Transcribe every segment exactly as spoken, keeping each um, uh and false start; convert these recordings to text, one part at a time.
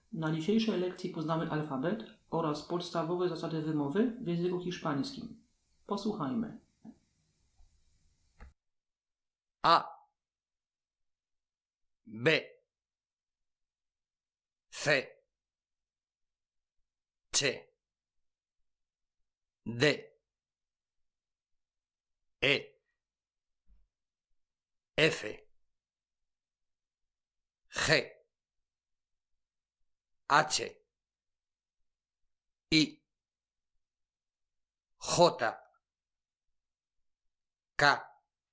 Na dzisiejszej lekcji poznamy alfabet oraz podstawowe zasady wymowy w języku hiszpańskim. Posłuchajmy. A, B, C, C, D, E, F, G, H, I, J, K,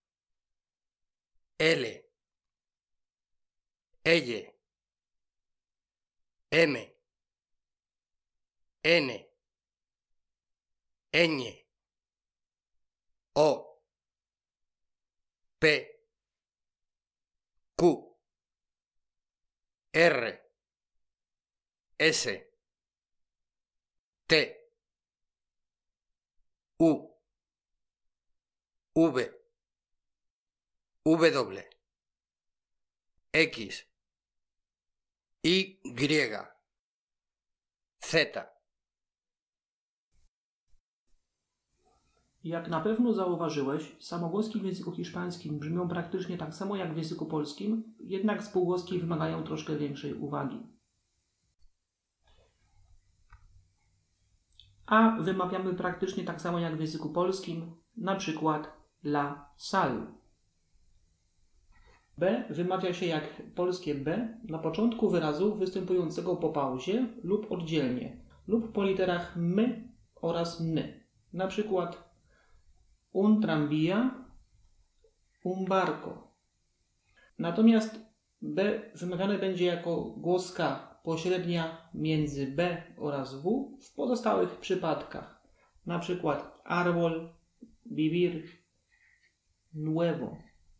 L, L, M, N, Ñ, O, P, Q, R, S, T, U, V, W, X, Y, Z. Jak na pewno zauważyłeś, samogłoski w języku hiszpańskim brzmią praktycznie tak samo jak w języku polskim, jednak spółgłoski wymagają troszkę większej uwagi. A wymawiamy praktycznie tak samo jak w języku polskim, na przykład la sal. B wymawia się jak polskie B na początku wyrazu występującego po pauzie lub oddzielnie, lub po literach m oraz n. Na przykład un tranvía, un barco. Natomiast B wymawiane będzie jako głos K pośrednia między B oraz W w pozostałych przypadkach. Na przykład árbol, vivir, nuevo.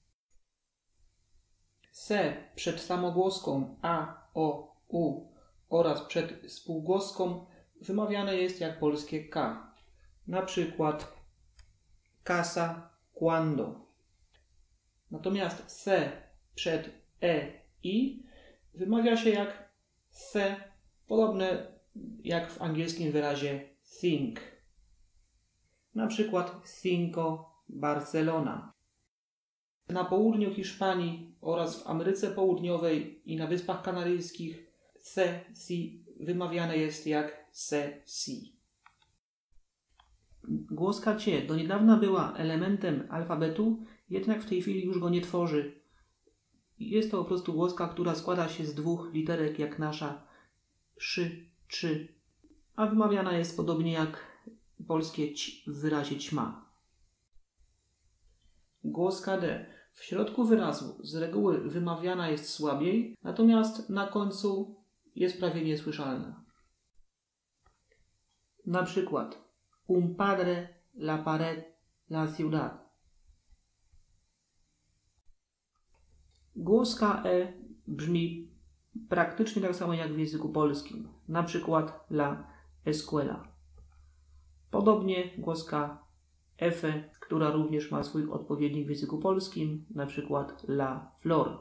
C przed samogłoską A, O, U oraz przed spółgłoską wymawiane jest jak polskie K. Na przykład casa, cuando. Natomiast C przed E, I wymawia się jak C, podobne jak w angielskim wyrazie think. Na przykład cinco, Barcelona. Na południu Hiszpanii oraz w Ameryce Południowej i na Wyspach Kanaryjskich C, si wymawiane jest jak se, si. Głoska cie do niedawna była elementem alfabetu, jednak w tej chwili już go nie tworzy. Jest to po prostu głoska, która składa się z dwóch literek jak nasza szy, czy, a wymawiana jest podobnie jak polskie ć w wyrazie ćma. Głoska d w środku wyrazu z reguły wymawiana jest słabiej, natomiast na końcu jest prawie niesłyszalna. Na przykład un padre, la pared, la ciudad. Głoska e brzmi praktycznie tak samo jak w języku polskim, na przykład la escuela. Podobnie głoska f, która również ma swój odpowiednik w języku polskim, na przykład la flor.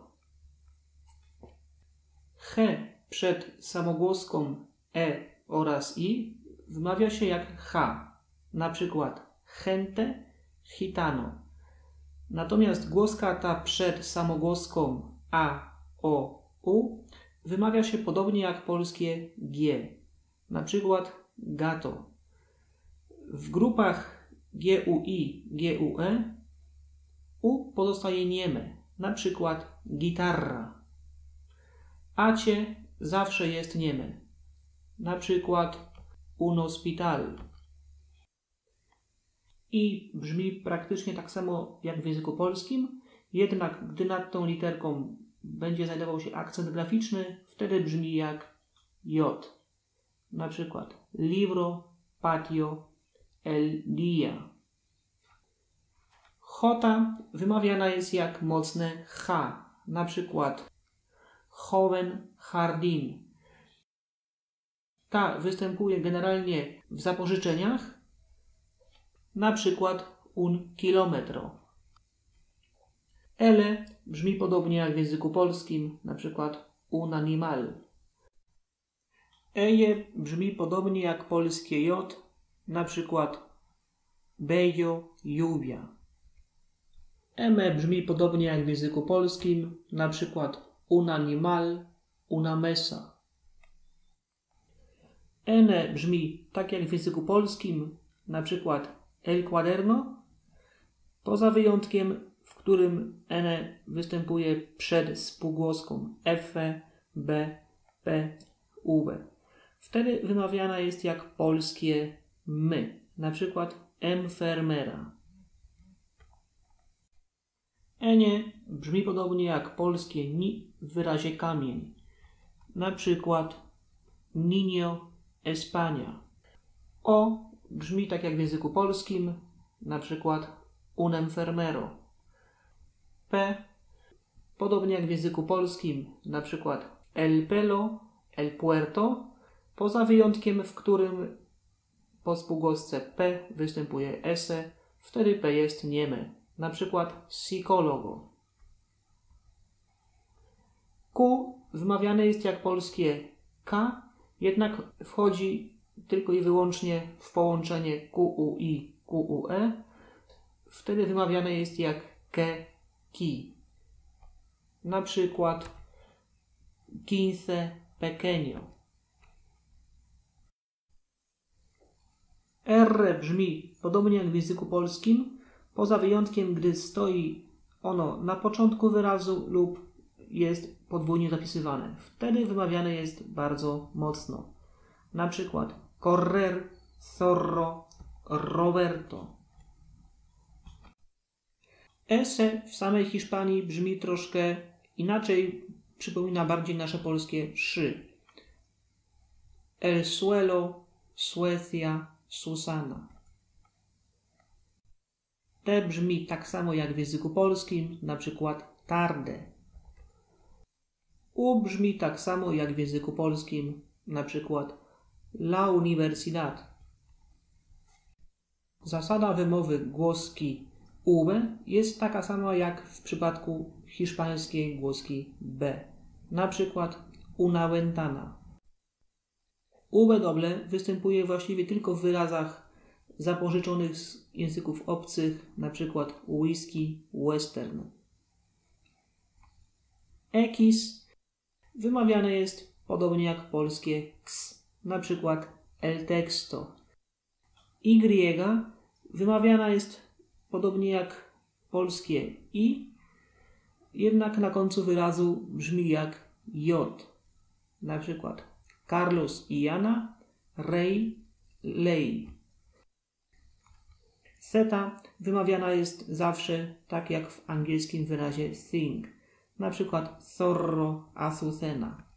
H przed samogłoską e oraz i wymawia się jak h, na przykład gente, gitano. Natomiast głoska ta przed samogłoską a, o, u wymawia się podobnie jak polskie g, na przykład gato. W grupach gui, gue, u pozostaje nieme, na przykład gitarra. Acie zawsze jest nieme, na przykład un hospital. I brzmi praktycznie tak samo jak w języku polskim, jednak gdy nad tą literką będzie znajdował się akcent graficzny, wtedy brzmi jak j. Na przykład libro, patio, el día. J wymawiana jest jak mocne H, na przykład joven, jardín. Ta występuje generalnie w zapożyczeniach, na przykład un kilometro. L brzmi podobnie jak w języku polskim, na przykład un animal. Eje brzmi podobnie jak polskie J, na przykład bejo, jubia. Eme brzmi podobnie jak w języku polskim, na przykład un animal, una mesa. Ene brzmi tak jak w języku polskim, na przykład el cuaderno, poza wyjątkiem, w którym ene występuje przed spółgłoską f, b, p, u. Wtedy wymawiana jest jak polskie my, na przykład enfermera. Enie brzmi podobnie jak polskie ni w wyrazie kamień, na przykład niño España. O brzmi tak jak w języku polskim, na przykład un enfermero. P podobnie jak w języku polskim, na przykład el pelo, el puerto, poza wyjątkiem, w którym po spółgłosce P występuje ese, wtedy P jest nieme, na przykład psikologo. Q wymawiane jest jak polskie K, jednak wchodzi tylko i wyłącznie w połączenie Q U I, Q U E. Wtedy wymawiane jest jak ke, ki. Na przykład quince pequeño. R brzmi podobnie jak w języku polskim, poza wyjątkiem, gdy stoi ono na początku wyrazu lub jest podwójnie zapisywane. Wtedy wymawiane jest bardzo mocno. Na przykład correr, zorro, Roberto. Ese w samej Hiszpanii brzmi troszkę inaczej, przypomina bardziej nasze polskie szy. El suelo, Suecia, Susana. T brzmi tak samo jak w języku polskim, na przykład tarde. U brzmi tak samo jak w języku polskim, na przykład la universidad. Zasada wymowy głoski U jest taka sama jak w przypadku hiszpańskiej głoski B, na przykład una ventana. U W występuje właściwie tylko w wyrazach zapożyczonych z języków obcych, na przykład whisky, western. X wymawiane jest podobnie jak polskie ks, na przykład el texto. Y wymawiana jest podobnie jak polskie i, jednak na końcu wyrazu brzmi jak j, na przykład Carlos i Jana, Rey, Lej. Zeta wymawiana jest zawsze tak jak w angielskim wyrazie thing, na przykład Zorro, Azucena.